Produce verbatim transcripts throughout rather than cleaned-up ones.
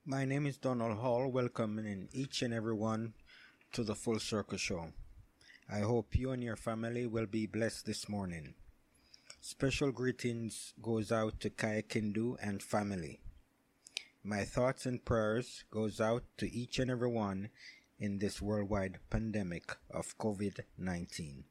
My name is Donald Hall, welcoming each and everyone to the Full Circle Show. I hope you and your family will be blessed this morning. Special greetings goes out to Kaya Kindu and family. My thoughts and prayers goes out to each and everyone in this worldwide pandemic of covid nineteen.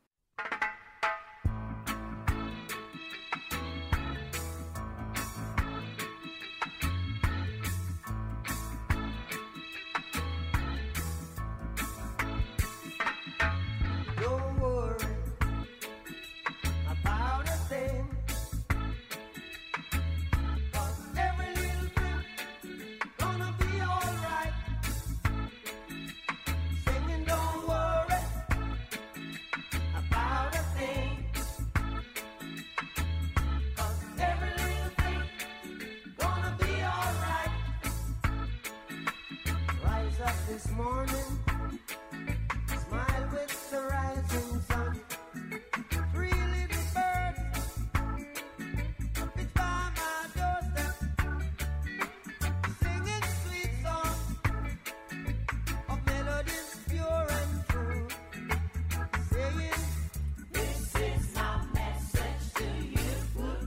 This morning, smile with the rising sun. Three little birds, it's by my doorstep, singing sweet songs of melodies pure and true, saying, "This is my message to you."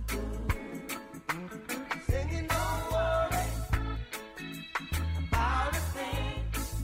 Singing, "Don't worry about a thing."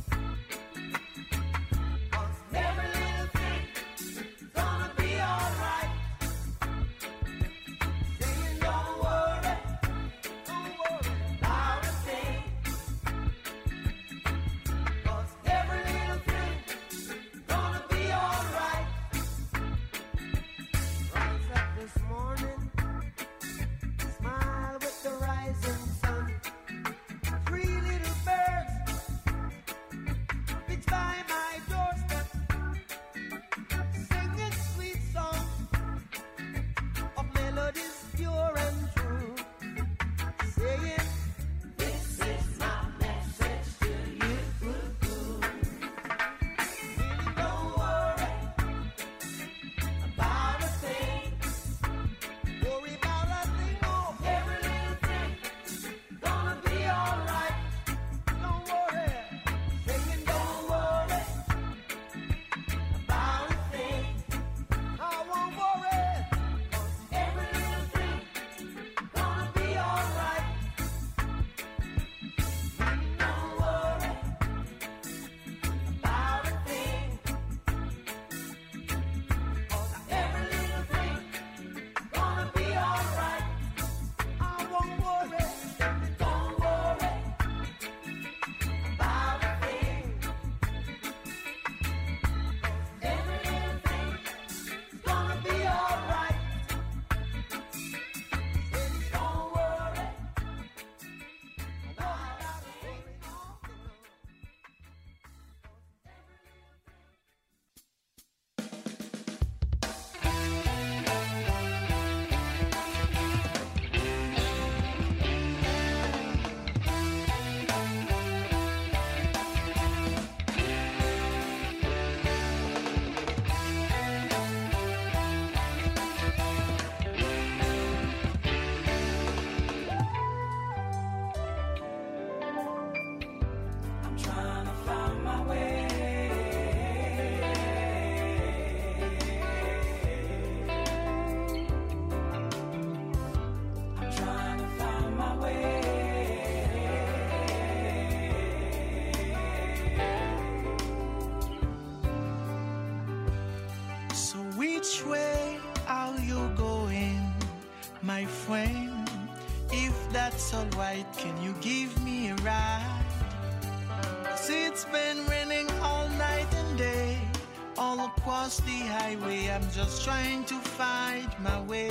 Alright, can you give me a ride? 'Cause it's been raining all night and day, all across the highway. I'm just trying to find my way.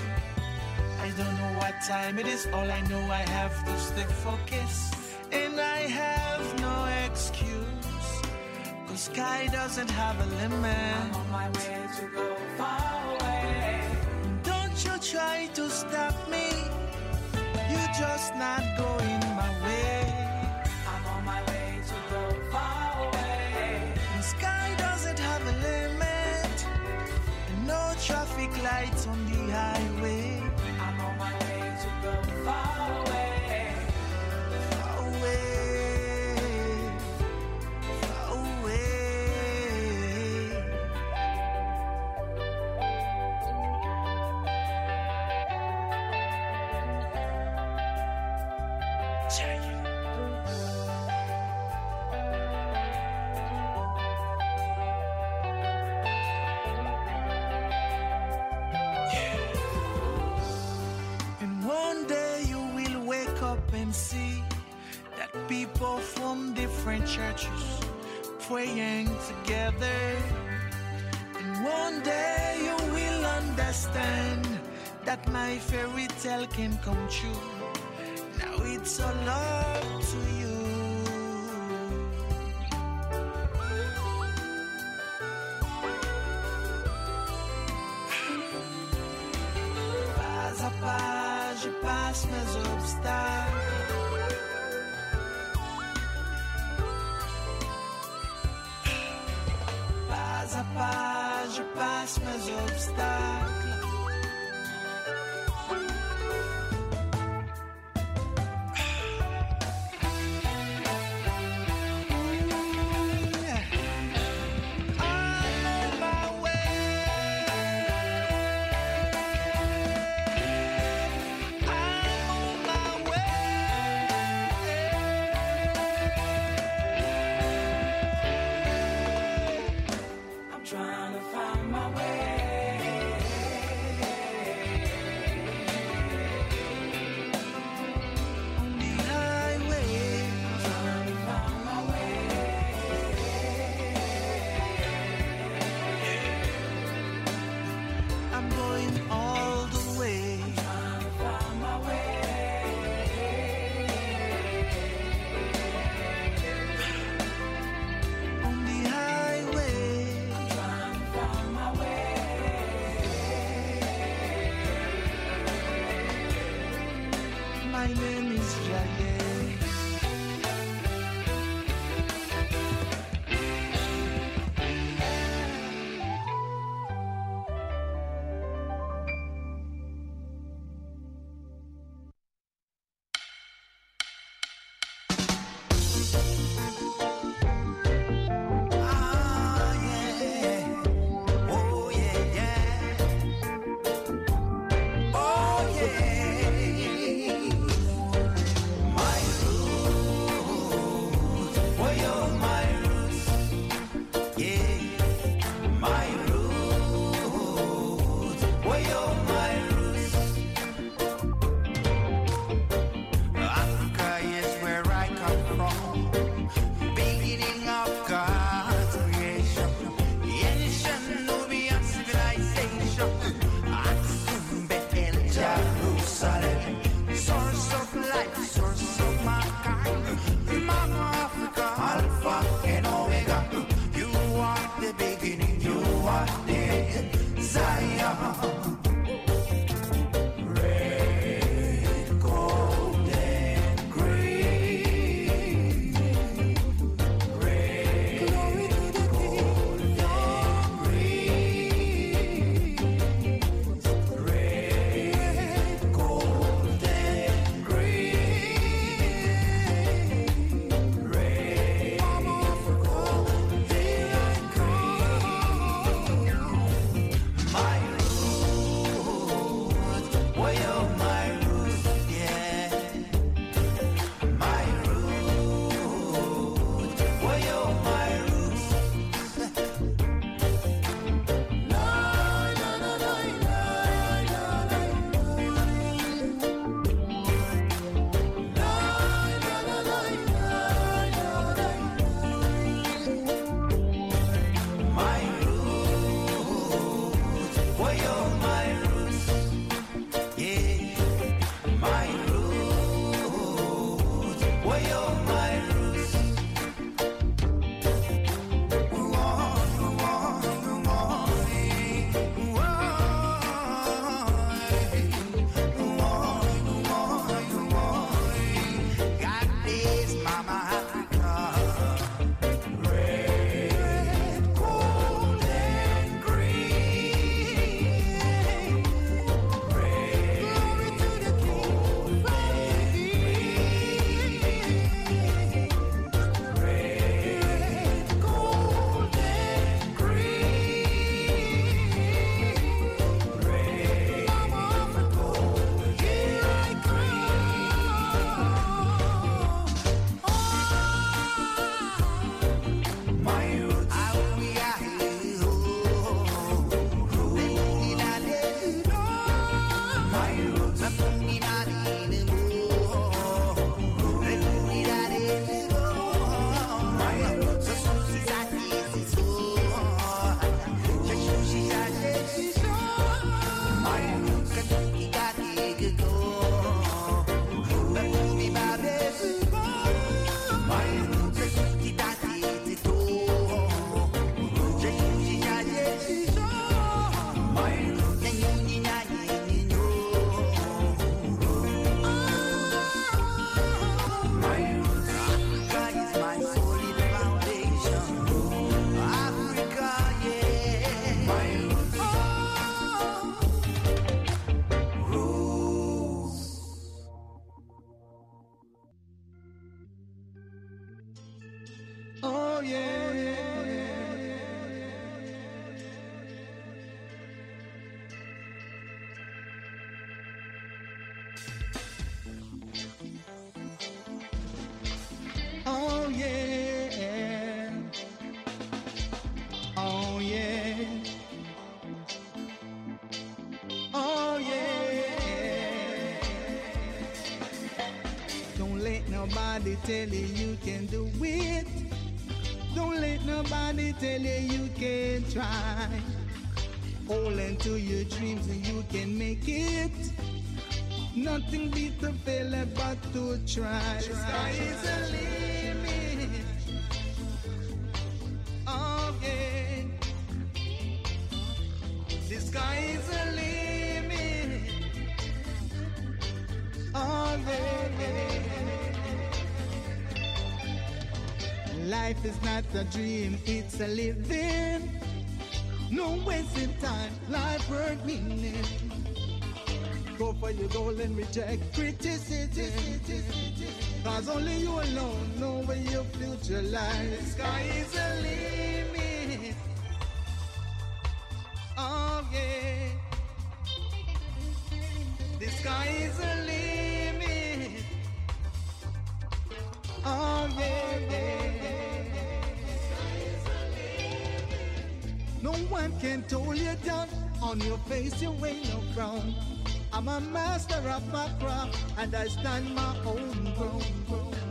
I don't know what time it is, all I know I have to stay focused, and I have no excuse, 'cause sky doesn't have a limit. I'm on my way to go far away. Don't you try to stop me, you're just not going my way. I'm on my way to go far away. The sky doesn't have a limit, and no traffic lights on the highway. I'm on my way to go far away. Far away. see that people from different churches praying together. And one day you will understand that my fairy tale can come true. Now it's all up to you. Pas à pas, je passe mes obstacles. Pas à pas, je passe mes obstacles. Trying to find my way. On the highway, Trying to find my way. I'm going all the way. Trying to find my way. On the highway, Trying to find my way. my name is Jaye. Ah, yeah. Oh, yeah, yeah. Oh, yeah. My Oh yeah, oh yeah, oh yeah. Don't let nobody tell you you can do it. Don't let nobody tell you you can't try. Hold on to your dreams and you can make it. Nothing beats a failure but to try. The sky is the limit. Oh yeah. The sky is the limit. Oh yeah. Life is not a dream, it's a living. No wasting time, life worth meaning. Go for your goal and reject criticism. Cause only you alone know where your future lies. The sky is the limit. Oh yeah. The sky is the limit. Oh yeah, yeah. No one can hold you down. On your face you ain't no crown. I'm a master of my craft, and I stand my own ground.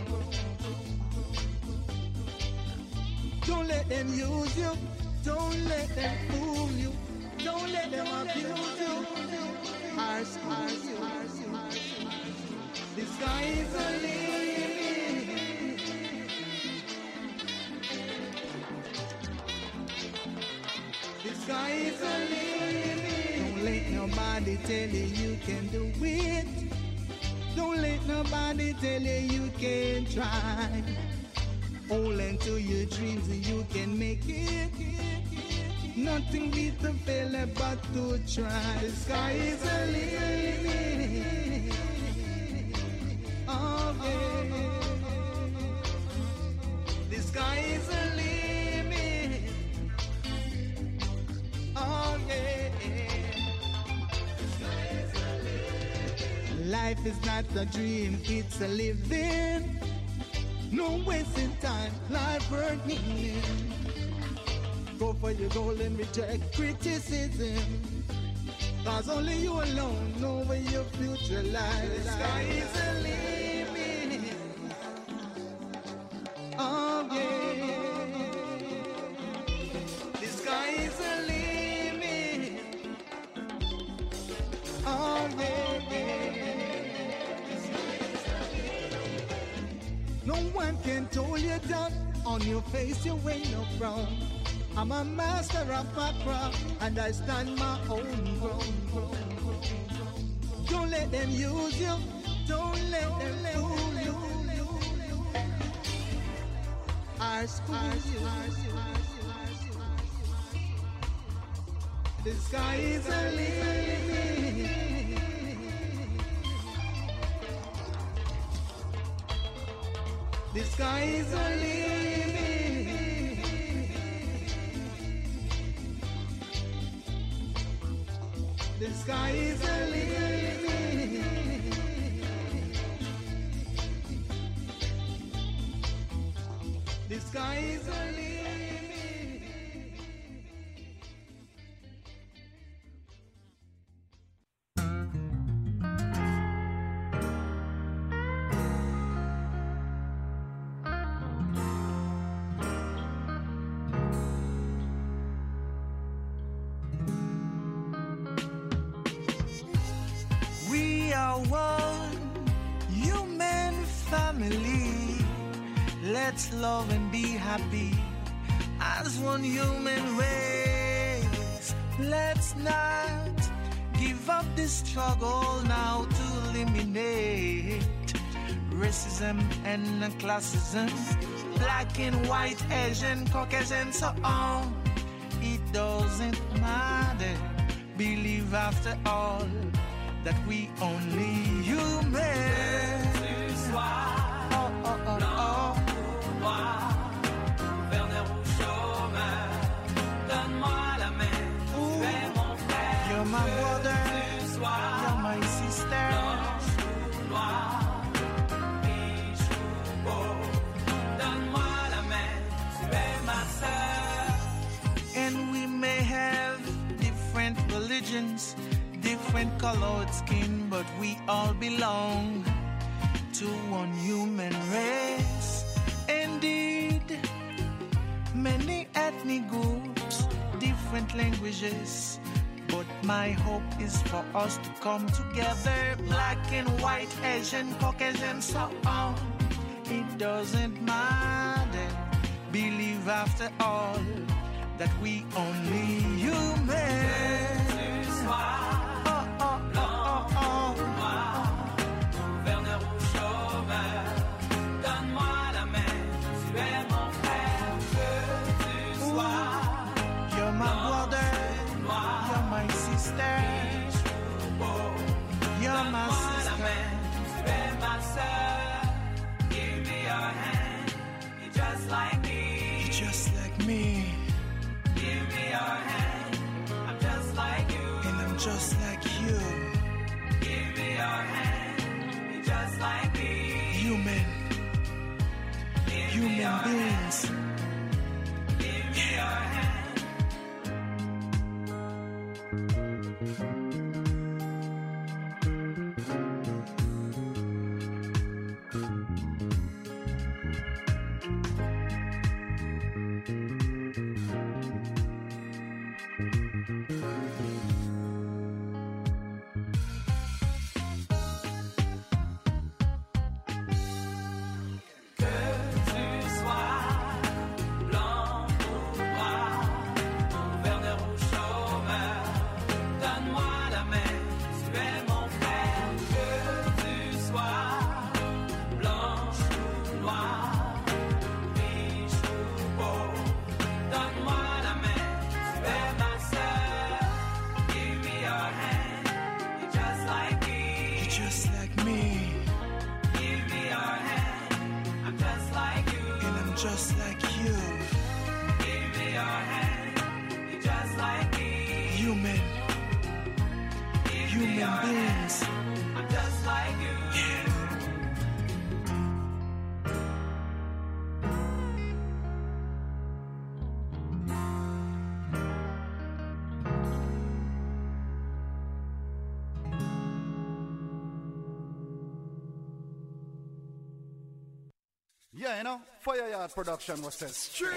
Don't let them use you. Don't let them fool you. Don't let them abuse you. Harsh, harsh, harsh, harsh. The sky is the limit. The sky is the limit. Don't let nobody tell you you can do it. Don't let nobody tell you you can't try. Hold on to your dreams and you can make it. Nothing beats a failure but to try. The sky is the limit. Oh yeah. The sky is the limit. Oh yeah. Life is not a dream, it's a living. No wasting time, life worth meaning. Go for your goal and reject criticism. Cause only you alone know where your future lies. The sky is the limit. Oh yeah. The sky is the limit. Oh yeah, yeah. No one can hold you down. On your face you ain't no frown. I'm a master of my craft, and I stand my own ground. Don't let them use you. Don't let them fool you. I school you. The sky is the limit. The sky is the limit. The sky is the limit. The sky is the limit. We are one human family. Let's love and be happy as one human race. Let's not give up the struggle now to eliminate racism and classism, black and white, Asian, Caucasian, so on. It doesn't matter. Believe after all that we only human. Oh, oh, oh, oh. You're my brother, you're my sister. different colored skin, but we all belong to one human race. Indeed, many ethnic groups, different languages, but my hope is for us to come together. Black and white, Asian, Caucasian, so on. It doesn't matter. Believe after all that we only human. Just like you. Give me your hand. You're just like me. Human. Give Human beings. Give me your hand. Yeah, you know, Fire Yard Production was said straight.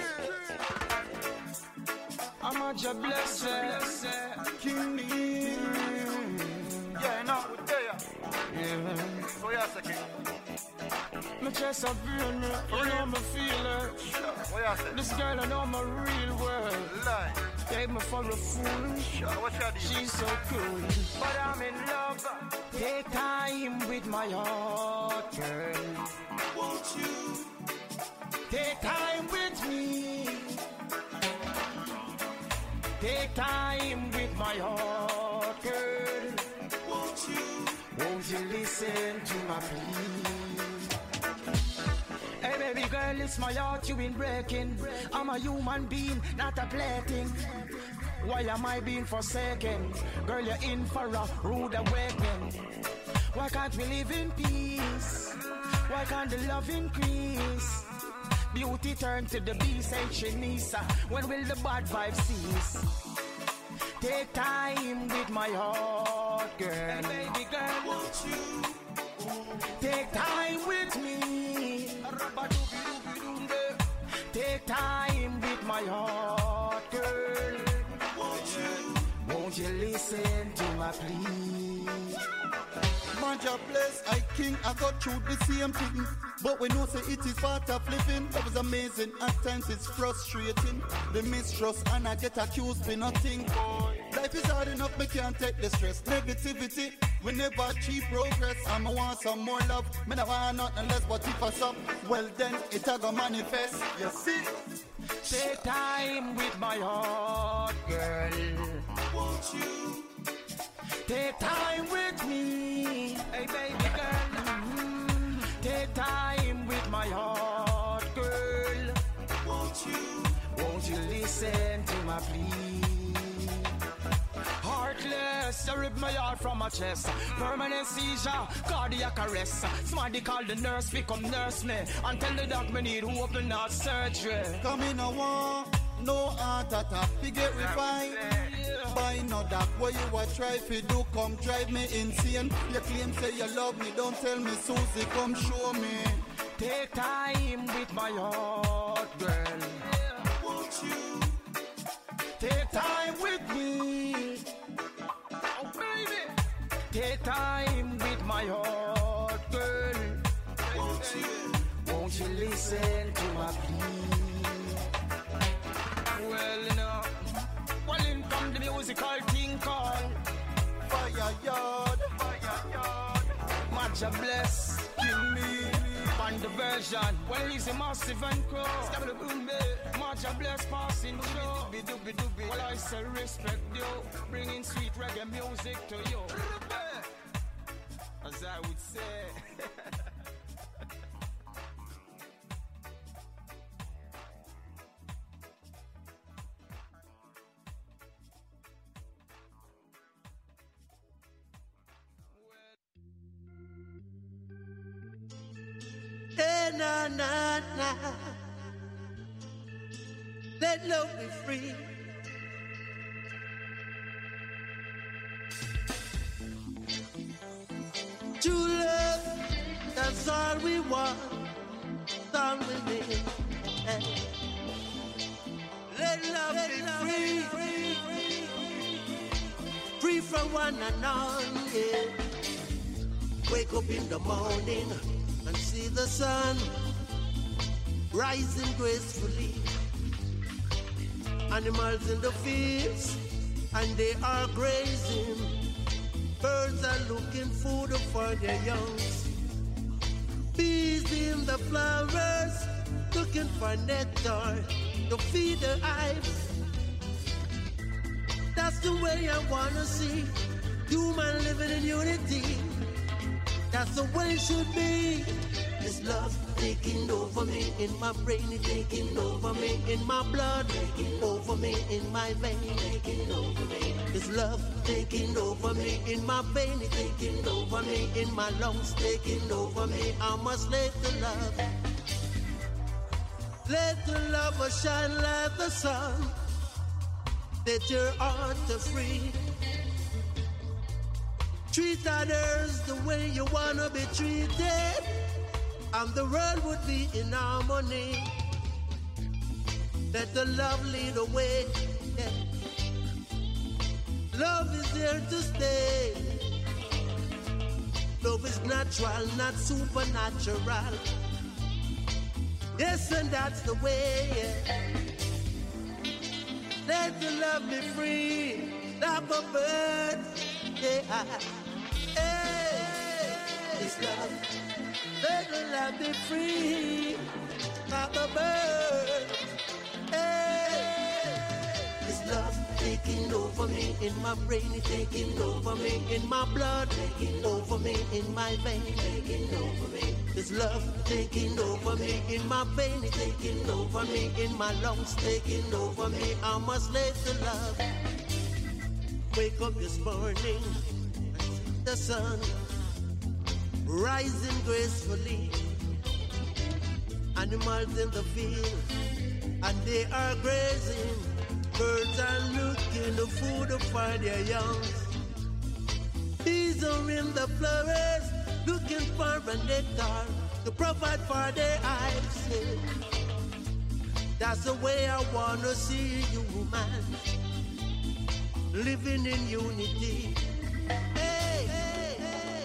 I'm a job blessed, King Lee. Yeah, you know, we're there. yeah. So yeah, second. My chest up real, me, you know me feel it. Sure. What you say? This girl I know my real world. Lie. Take me for a fool. Sure. What you do? She's so cool, but I'm in love. Take time with my heart, girl. Won't you take time with me? Take time with my heart, girl. Won't you? Won't you listen to my plea? Hey baby girl, it's my heart you been breaking. I'm a human being, not a plaything. Why am I being forsaken? Girl, you're in for a rude awakening. Why can't we live in peace? Why can't the love increase? Beauty turn to the beast, ain't Shanisa. When will the bad vibe cease? Take time with my heart, girl. Hey baby girl, won't you take time with me? Take time with my heart, girl. Won't you? Won't you listen to my plea? Manja bless, I king, I got through the same thing. But we know say it is part of living. That was amazing, at times it's frustrating. The mistrust and I get accused for nothing. Life is hard enough, me can't take the stress. Negativity, we never achieve progress. I'm a want some more love, me not want nothing less. But if I stop, well then it a go manifest. You see? Take time with my heart, girl. Won't you take time with me? Hey baby girl, mm-hmm. Take time with my heart, girl. Won't you? Won't you listen to my plea? Heartless, I rip my heart from my chest. Permanent seizure, cardiac arrest. Somebody call the nurse, we come nurse me. And tell the doc me need open heart surgery. Come in a war, no heart attack, we get revived. buy no that what you a try fi do come drive me insane. You claim say you love me, don't tell me Susie, come show me. Take time with my heart, girl. Won't you? Take time with me. Oh, baby. Take time with my heart, girl. Won't you? Won't you listen to my plea? Well, you know, well, in come the musical thing called Fire Yard, Fire Yard. Maja Bless, King Me, and the version. Well, it's a massive and crow. Stop the boom, babe. Maja Bless passing show. Doobie doobie doobie. Well, I say respect you, bringing sweet reggae music to you. As I would say. Hey, na, na, na. Let love be free. True love, that's all we want. All we need. Hey. Let love Let be love free. free. Free from one another. Yeah. Wake up in the morning and see the sun rising gracefully. Animals in the fields, and they are grazing. Birds are looking food for their young. Bees in the flowers, looking for nectar to feed their hives. That's the way I wanna see human living in unity. That's the way it should be. This love taking over me in my brain, it taking over me in my blood, taking over me in my vein, taking over me. This love taking over me in my vein, it taking over me in my lungs, taking over me. I'm a slave to love. Let the love shine like the sun. Set your heart free. Treat others the way you wanna be treated, and the world would be in harmony. Let the love lead the way. Yeah. Love is here to stay. Love is natural, not supernatural. Yes, and that's the way. Yeah. Let the love be free, like a bird. Yeah. Hey, this love, let the love be free, like a bird. Hey, this love taking over me in my brain, it taking over me in my blood, taking over me in my vein, taking over me. This love taking over me in my vein, it taking over me in my lungs, taking over me. I'm a slave to love. Wake up this morning, the sun rising gracefully. Animals in the field, and they are grazing. Birds are looking the food for their young. Bees are in the flowers, looking for a nectar to provide for their hives. That's the way I wanna see you, man. Living in unity. Hey, hey, hey,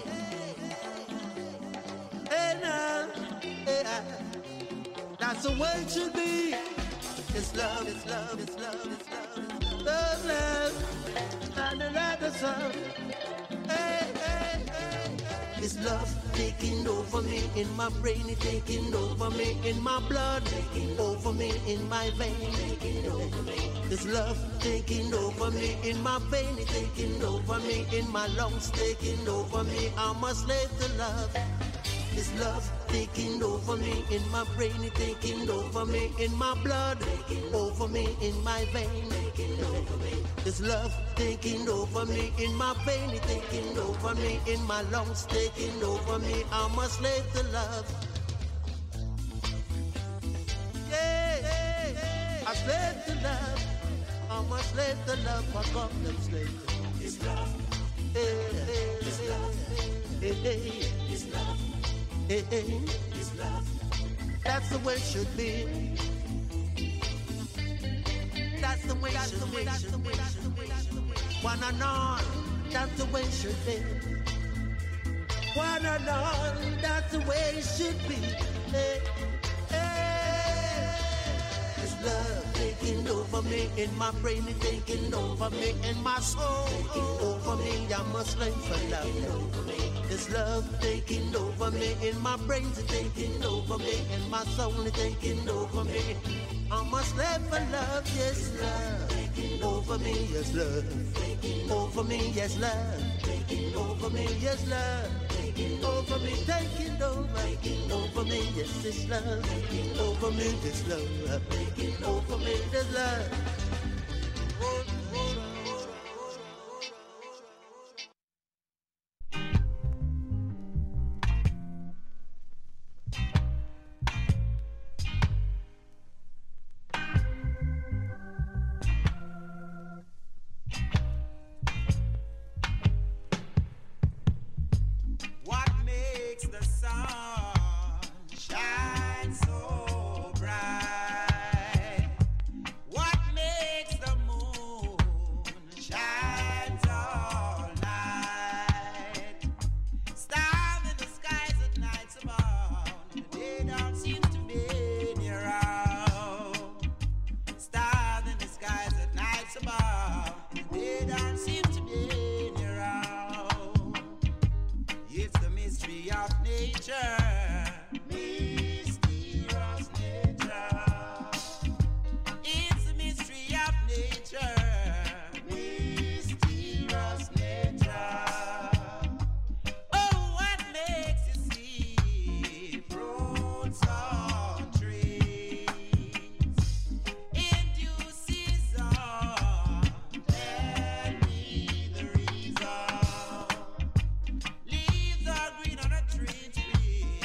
hey, hey, now, hey, that's the way it should be. It's love, it's love, it's love, it's love, love, love, and the rather sun. Hey, hey, hey, hey. This love taking over me in my brain, it taking over me in my blood, taking over me in my vein, taking over me. This love taking over me in my vein, it taking over me in my lungs, taking over me. I'm a slave to love. This love taking over me in my brain, it taking over me in my blood, taking over me in my vein, taking over me. This love taking over me in my vein, it taking over me in my lungs, taking over me. I'm a slave to love. Yeah, yeah, yeah. A slave to love. I'm a slave to love, I call them slave to It's love. Hey, hey, It's love. hey, hey, It's love. hey, hey. It's love. That's the way it should be. That's the way it should be. That's the way it should be. One and all, that's the way it should be. One and all, that's the way it should be. Hey, hey. It's love taking over me, in my brain it's taking over me, in my soul taking over me. I'm a slave for love. It's love taking over me, in my brain it's taking over me, in my soul it's taking over me. I'm a slave for love, yes love. Over me, yes love. Over me, yes love. Over me, yes love. Over me, taking over. Over me, yes it's love. Over me, this love. Over me, this love. What makes the sun shine so bright? What makes the moon shine all night? Stars in the skies at night above, they don't seem to be around. Stars in the skies at night above, they don't seem to be around. It's the mystery of nature, mysterious nature. It's the mystery of nature, mysterious nature. Oh, what makes you see fruits on trees in due season? Tell me the reason. Leaves are green on a tree tree.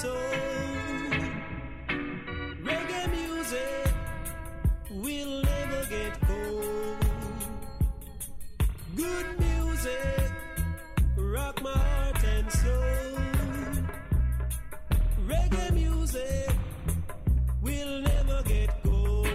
soul. Reggae music will never get cold. Good music rock my heart and soul. Reggae music will never get cold.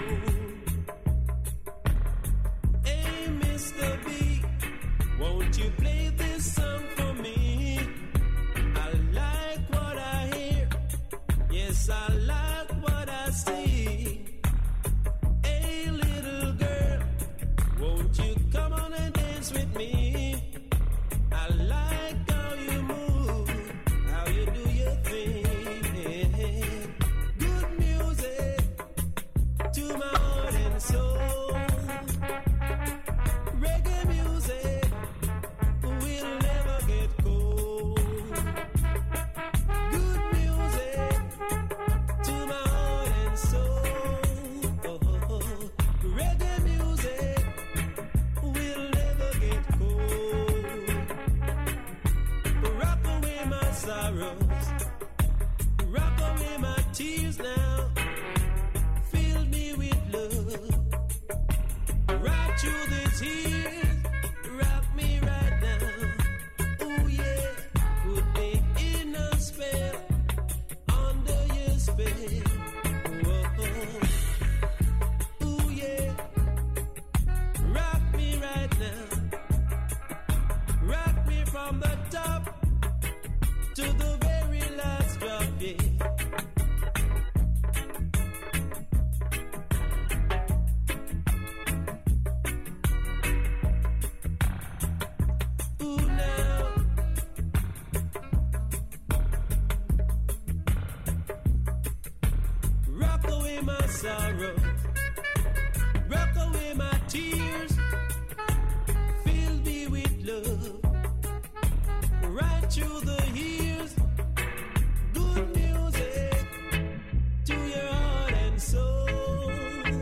Hey, Mister B, won't you play this song for me? I like what I hear. Yes, I like what I see. Hey, little girl, won't you come on and dance with me? I like how you move, how you do your thing. Good music to my heart and soul. Reggae music will never get cold. Good music to my heart and soul. Reggae music will never get cold. Rock away my sorrows, rock away my tears now. Fill me with love, right through the tears. Rock me right now. Oh yeah, put me in a spell, under your spell. Whoa. Oh yeah, rock me right now. Rock me from the top to the very last drop, yeah. Ooh, now. Rock away my sorrow, rock away my tears. Fill me with love, right through the years. Good music to your heart and soul.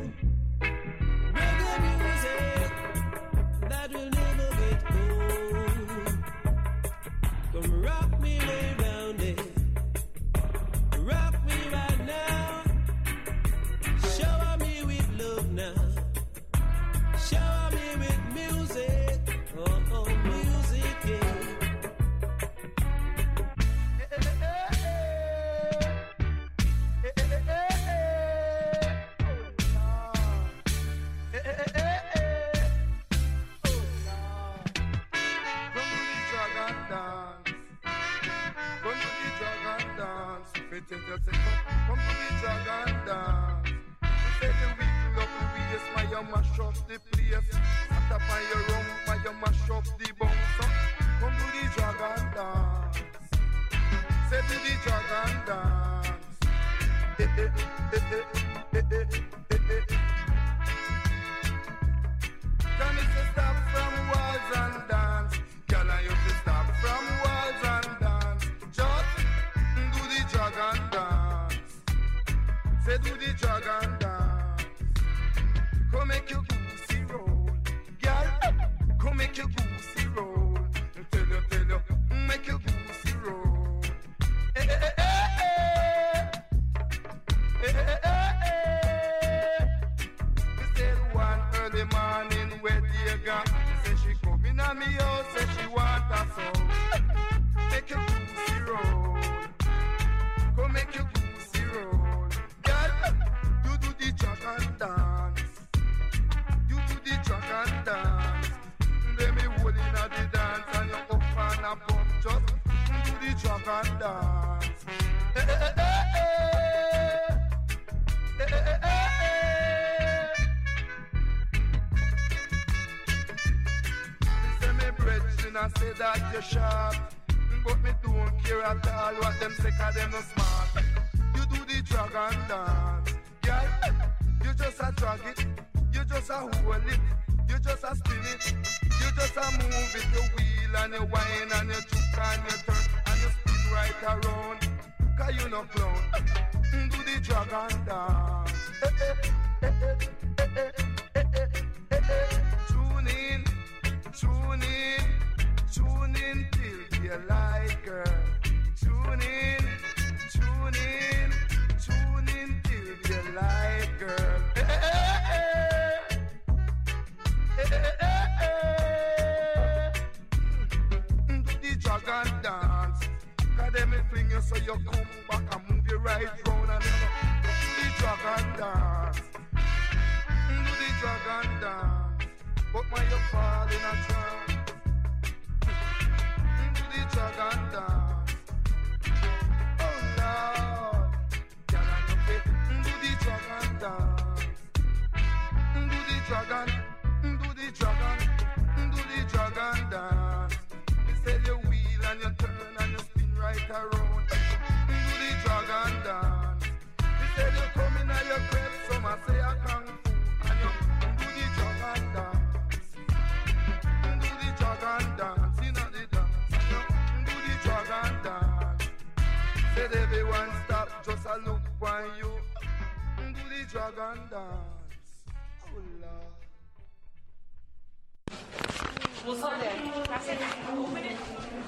Reggae music that will never get old. Come rock me way down there, rock me right now. Shower me with love now, shower me with music. Oh, oh, music, yeah. Mash up the place, sat up on your room, while you mash up the bounce. Come to the dragon dance, say to the dragon dance. Eh, eh, eh, eh, eh, eh, eh, eh. Can you say stop from walls and dance? Can I you say stop from walls and dance? Just do the dragon dance, say do the dragon dance. Come make your goosey roll, girl. Come make your goosey roll. Tell you, tell you, make your goosey roll. Eh, eh, eh, eh, eh, eh, eh, eh. We said one early morning where dear girl say she coming on me house, say she want a song. Make your goosey roll. Come make your goosey roll, girl. You do the dragon dance. The dragon dance, let me hold in at the dance and you up and up up, just do the dragon dance. Eh, eh, eh, eh, eh, eh, eh, eh, eh. Me say me brethren I say that you sharp, but me don't care at all what them say 'cause them no smart. You do the dragon dance, girl, you just a drag it. You just a hold it, you just a spin it, you just a move it, you wheel and you whine and you juke and you turn and you spin right around, 'cause you no clown. Do the dragon dance. Eh, eh, eh, eh, eh, eh, eh, eh, eh, eh. Tune in, tune in, tune in till you like her. Tune in, tune but when you fall in a trance, do the dragon dance. Oh Lord, can I do the dragon dance? Do the dragon, do the dragon, do the dragon dance. You said you wheel and you turn and you spin right around. Do the dragon dance. You said you come in and you creep, some I say I kung fu, and you do the dragon dance. Do the dragon dance, you know the dance. Do the dragon dance. Said everyone stop, just a look for you. Do the dragon dance. Oh Lord. What's up there? Open it.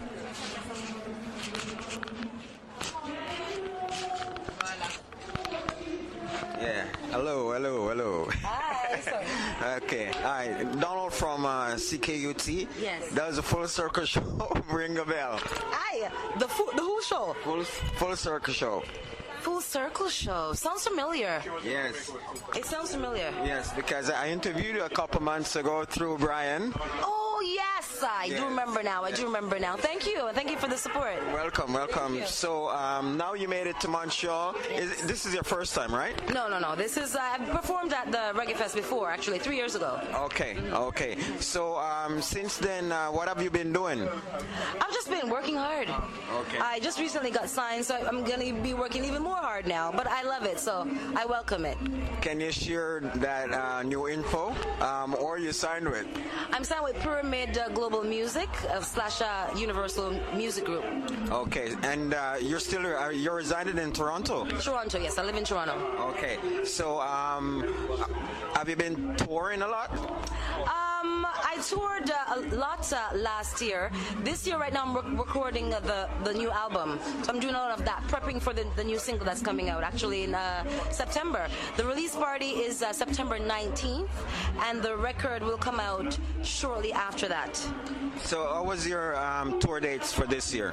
Yeah. Hello, hello, hello. Hi, sorry. Okay. Hi. Donald from uh, C K U T. Yes. That was a Full Circle Show. Ring a bell. Hi, the fu- the Who Show? Full, full Circle Show. Full Circle Show. Sounds familiar. Yes. It sounds familiar. Yes, because I interviewed you a couple months ago through Brian. Oh, yes. I Yes. do remember now. I do remember now. Thank you. And thank you for the support. Welcome, welcome. you. So um, now you made it to Montreal. Is, this is your first time, right? No, no, no. This is, uh, I've performed at the Reggae Fest before, actually, three years ago. Okay, okay. So um, since then, uh, what have you been doing? I've just been working hard. Okay. I just recently got signed, so I'm going to be working even more hard now. But I love it, so I welcome it. Can you share that uh, new info? Um, or you signed with? I'm signed with Pyramid uh, Global Music uh, slash uh, Universal Music Group. Okay, and uh, you're still uh, you're residing in Toronto. Toronto, yes, I live in Toronto. Okay, so um, have you been touring a lot? Um, I toured uh, a lot uh, last year. This year, right now, I'm re- recording uh, the the new album. So I'm doing a lot of that, prepping for the, the new single that's coming out actually in uh, September. The release party is uh, September nineteenth, and the record will come out shortly after that. So, what was your um, tour dates for this year?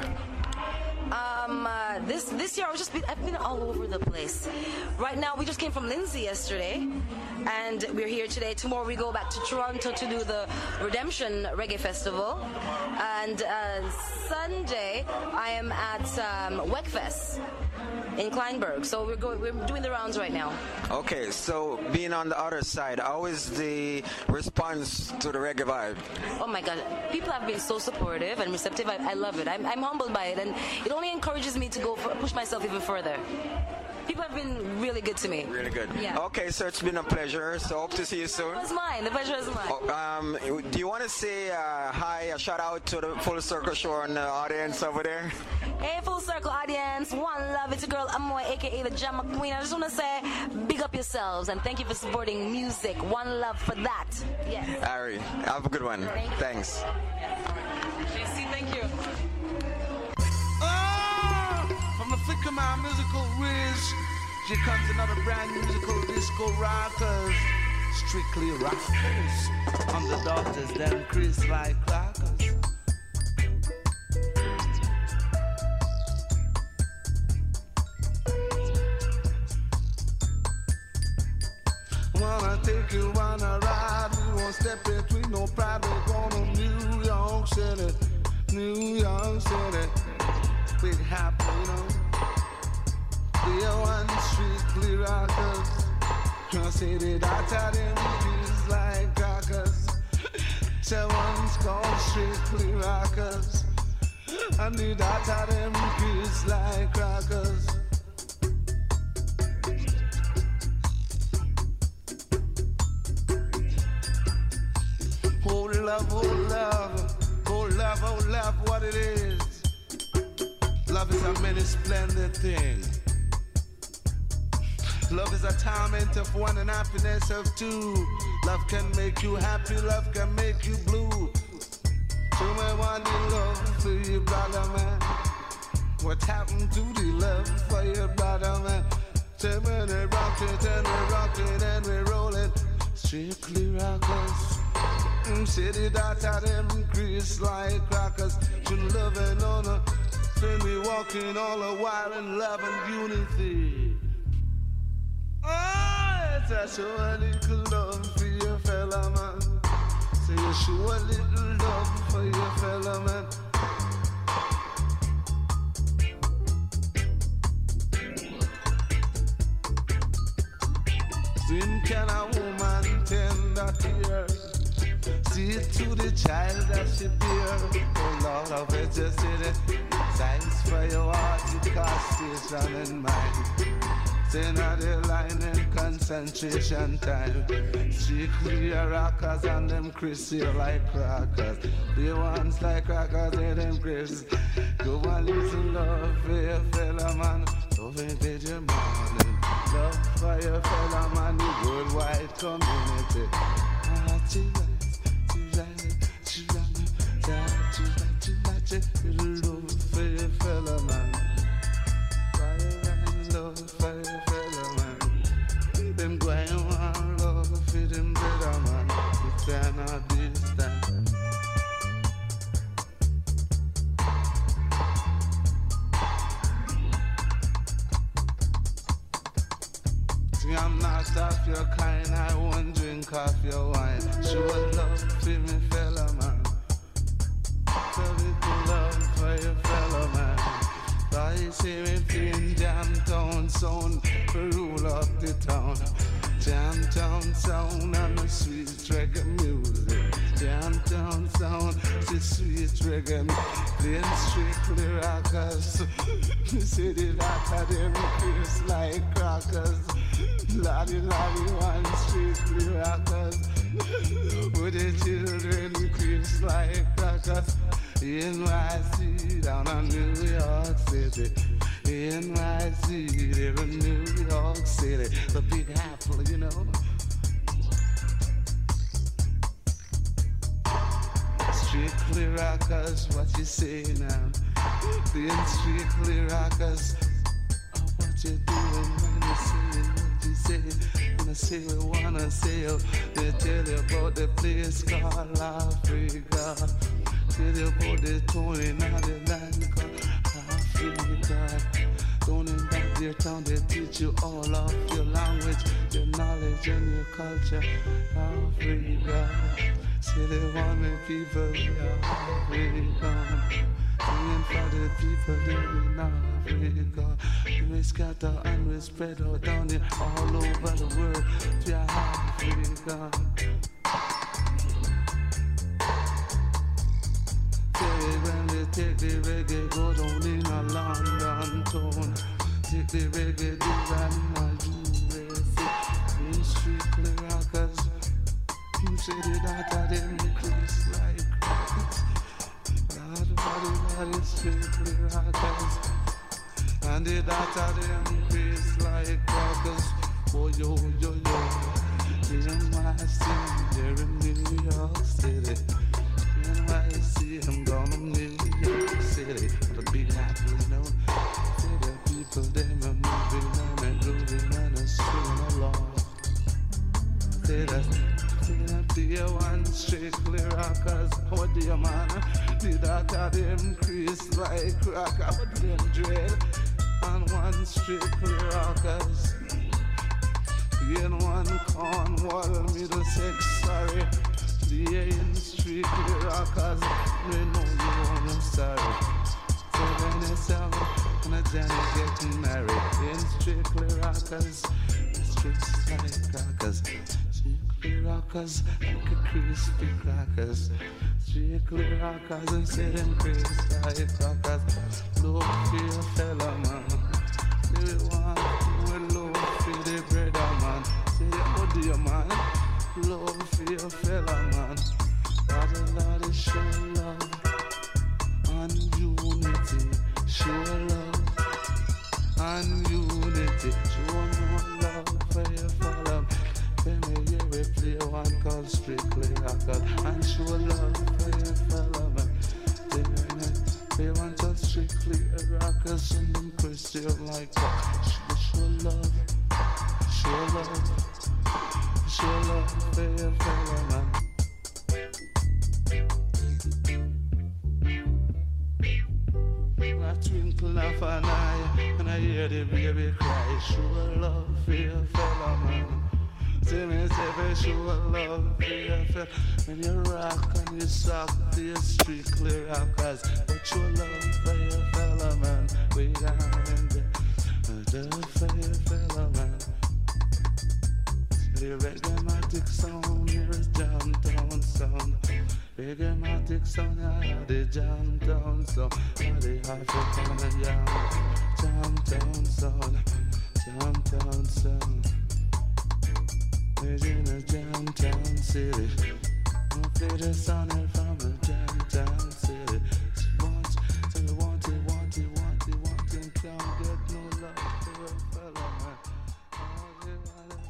Um, uh, this this year I was just been, I've been all over the place. Right now we just came from Lindsay yesterday, and we're here today. Tomorrow we go back to Toronto to do the Redemption Reggae Festival, and uh, Sunday I am at um, Wekfest in Kleinburg. So we're going we're doing the rounds right now. Okay, so being on the other side, how is the response to the reggae vibe? Oh my God, people have been so supportive and receptive. I, I love it. I'm, I'm humbled by it, and it only encourages me to go for, push myself even further. People have been really good to me. Really good. Yeah. Okay, so it's been a pleasure. So hope to see you soon. It was mine. The pleasure is mine. Oh, um, do you want to say uh, hi, a shout out to the Full Circle Show and the audience over there? Hey, Full Circle audience, one love, it's your girl Amoy, aka the Jam Queen. I just want to say, big up yourselves and thank you for supporting music. One love for that. Yes. Ari, have a good one. Thanks. J C, thank you. Oh, from the Flicker Man musical Riz, here comes another brand new musical disco rockers. Strictly rockers. On the daughters, them Chris like rockers. Wanna take you on a ride, we won't step between no pride. We're going to New York City, New York City. Big happy, you know. We are one strictly rockers. Can't say the daughter them feels like crackers. Say one's called strictly rockers, and the daughter them feels like crackers. Oh love, oh love, oh love, oh love, what it is. Love is a many splendid thing. Love is a torment of one and happiness of two. Love can make you happy, love can make you blue. Show me one the love for your brother, man. What happened to the love for your brother, man? Say when we rock it and we rock it and we roll it. Strictly rockers. Mm, city daughter them grease like crackers. You loving on a then we walking all the while in love and unity. Oh, it's a show a little love for your fella man. So you show a little love for your fellow man. When can a woman tend her tears? See it to the child that she bear. Oh Lord of it, just see the signs for your heart, it costs station and mind. Say not the line in concentration time. Strictly a rockers and them Chrissy like crackers. The ones like crackers, they them Chris. Go a little love for your fellow man. Love it with your morning. Love for your fellow man, the worldwide community. Ah, chillax, chillax, chillax, chillax, chillax, chillax. Love for your fellow man. Love for your fellow man. Them going on love for them brother man. You cannot distance. See, I'm not of your kind, I won't drink off your wine. Show love for me fellow man. Show little love for your fellow man. I see me playing Jam Town sound for rule up the town. Jam Town sound and the sweet reggae music. Jam Town sound, the sweet reggae music. Playing strictly rockers. Me say the rocker them face like crackers. Lottie lottie one strictly rockers. With the children face like crackers. N Y C down in New York City. N Y C there in New York City. The Big Apple, you know. Strictly rockers, what you say now? Being strictly rockers. Oh, what you doing when you say what you say? When I say we wanna sail, they tell you about the place called Africa. Tell you about the Tony, now the land called Africa. Don't invite your town, they teach you all of your language, your knowledge and your culture. Africa. Say they want me people, Africa. Singing for the people living in Africa. We scatter and we spread out down there all over the world. To Africa. When they take the reggae, go down in a London town. Take the reggae, do that in a U S A. In strictly rockers, you say the data them increase like crackers. Lord, body, body, strictly rockers. And the data them increase like crackers. Oh, yo, yo, yo. In my city, there in New York City. N Y C, I'm gonna New York City. The big apple, you know. See the people, them are moving, them and grooving, and are swinging along. See that, see that dear one, strictly rockers. What do you man? The data them crease like cracker, what them dread? And one strictly rockers. In one Cornwall, Middlesex, sorry. The in strictly rockers, we know you wanna sorry. seventy-seven, and a Jenny getting married. In strictly rockers, streets like crackers. Strictly rockers, like a crispy crackers. Strictly rockers, and say them crispy like crackers. Look for your fella, man. Say we want you, look for the brother, man. Say what do you, man? Love for your fella man. Father, Lord, show love and unity. Show love and unity. Show more love for your fella. Then we we play one called Strictly Rockers and show love for your fella man. They want us strictly rockers and them Christian like that. Show love, show love. Show love for your fellow man. I twinkle of an eye and I hear the baby cry. Show love for your fellow man. See me say for sure love for your feel. When you rock and you sock, be strictly rockers. But your love for your fellow man, way down in the love for your fellow man. The reggae-matic sound, here is jam-town sound. Reggae-matic sound, yeah, the jam-town sound. Yeah, the African and jam, jam-town sound, jam-town sound. We're in a jam-town city. We'll play the sound here from a jam-town city. She wants, so you want it, want it, want it, want it, can't get no love for a fella, man. Oh, you want it.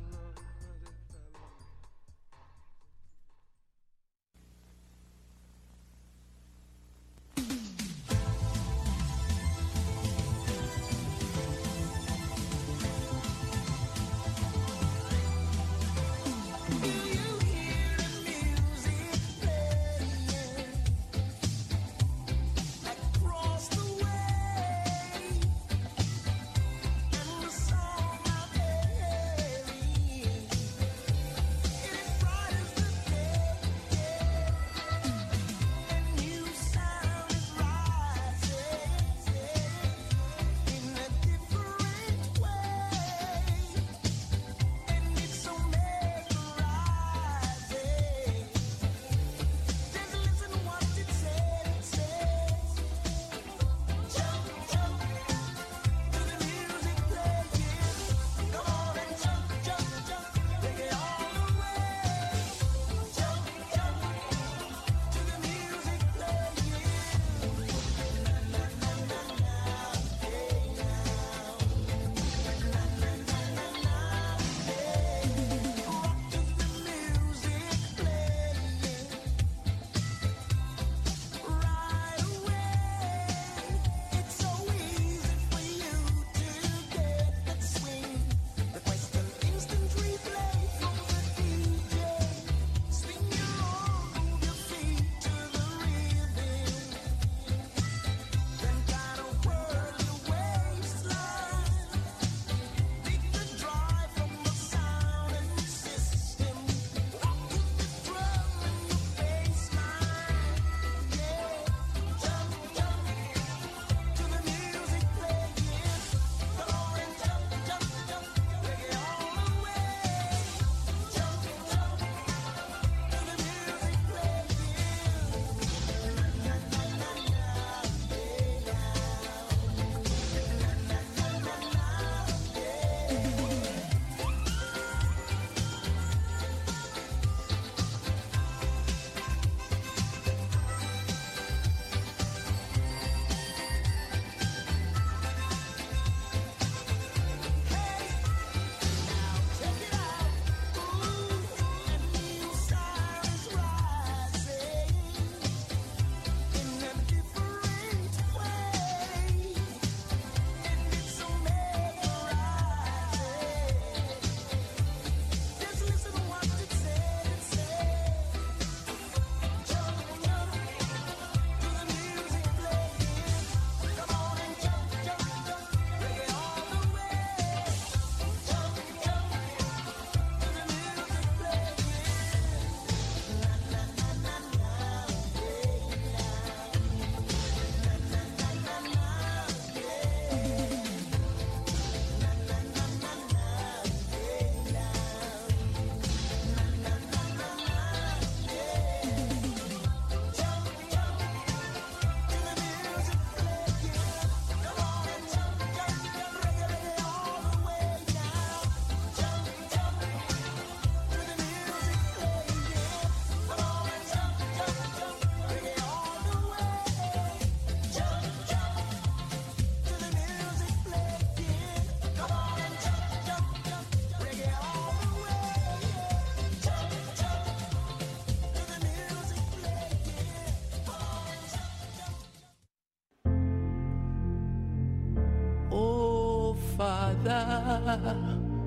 Father,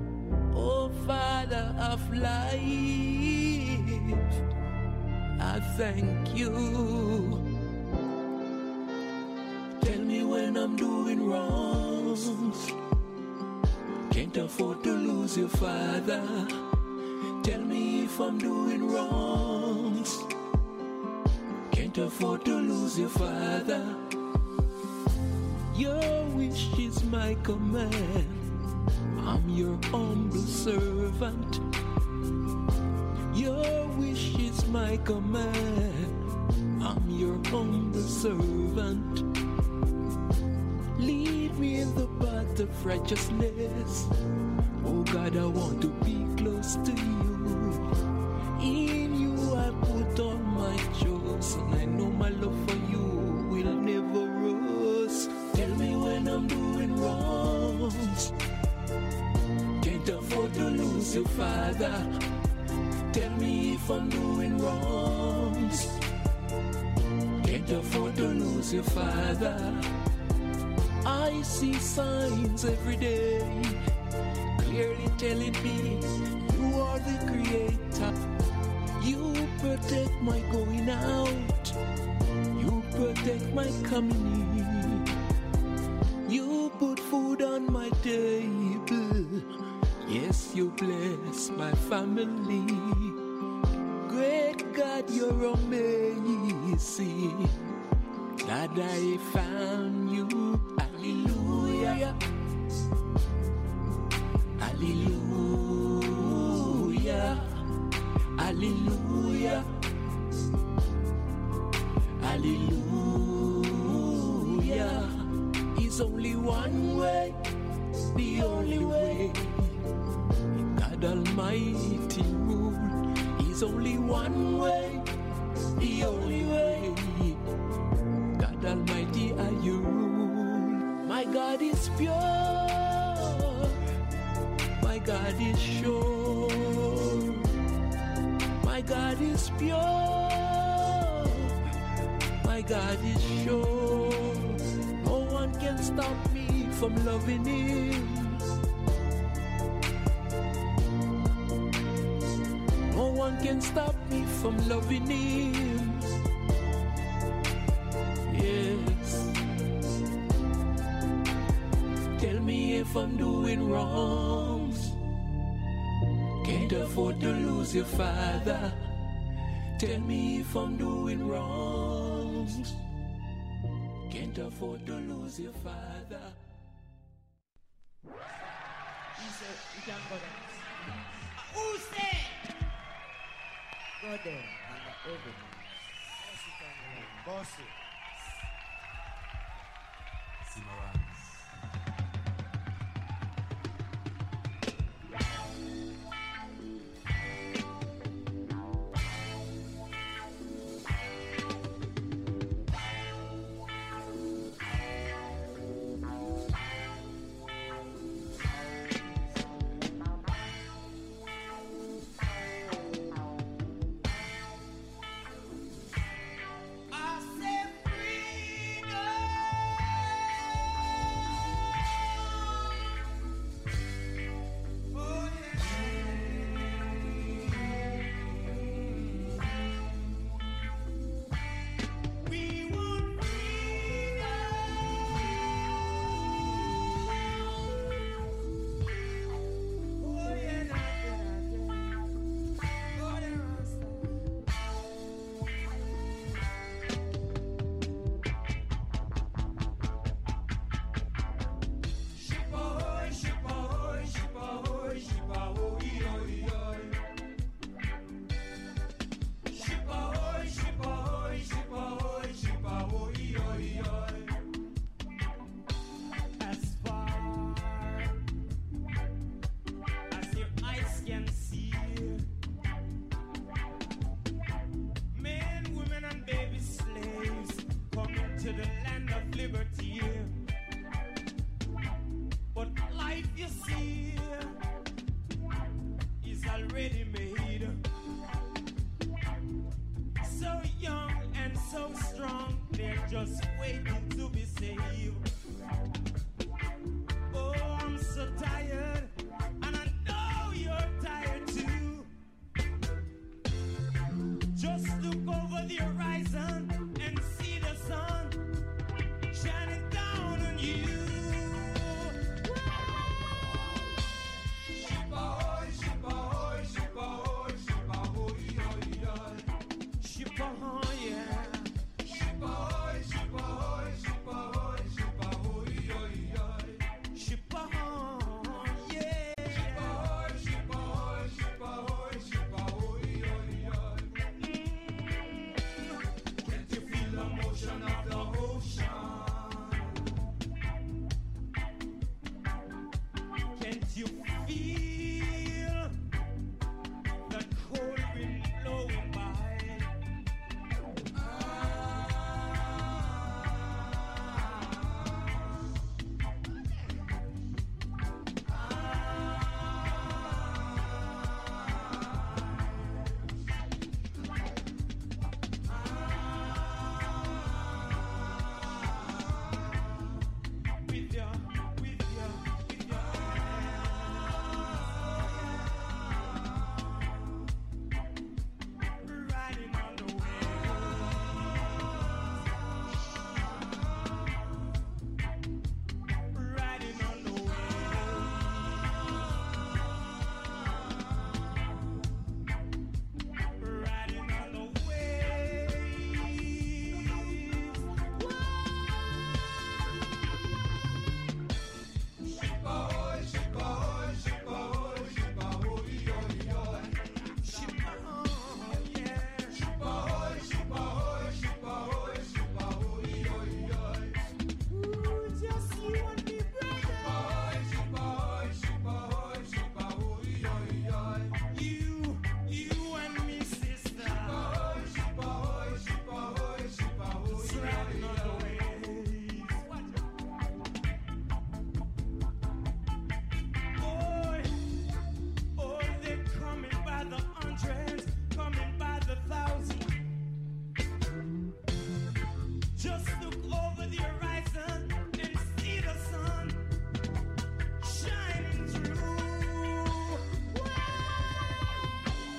oh Father of life, I thank you. Tell me when I'm doing wrongs. Can't afford to lose you, Father. Tell me if I'm doing wrongs. Can't afford to lose your father. Your wish is my command. I'm your humble servant. Your wish is my command. I'm your humble servant. Lead me in the path of righteousness. Oh God, I want to be close to you. In you I put all my trust, and I know my love for you will never rust. Tell me when I'm doing wrongs. Can't afford to lose your father. Tell me if I'm doing wrongs. Can't afford to lose your father. I see signs every day, clearly telling me you are the creator. You protect my going out. You protect my coming in. You put food on my table. Yes, you bless my family. Great God, you're amazing. Glad I found you. Hallelujah. Hallelujah. Hallelujah. Hallelujah. It's only one way, the only way. God Almighty rule is only one way, the only way. God Almighty, are you rule? My God is pure. My God is sure. My God is pure. My God is sure. No one can stop me from loving Him. No one can stop me from loving Him. Yes. Tell me if I'm doing wrongs. Can't afford to lose your father. Tell me if I'm doing wrongs. Can't afford to lose your father. He said, you can go there. Who said? Go there. And open. Bossy. Cimarrons. just waiting to be saved. Oh, I'm so tired, and I know you're tired too. Just look over the horizon and see the sun shining down on you. Ship ahoy, ship ahoy, ship ahoy. hundreds, coming by the thousand. Just look over the horizon.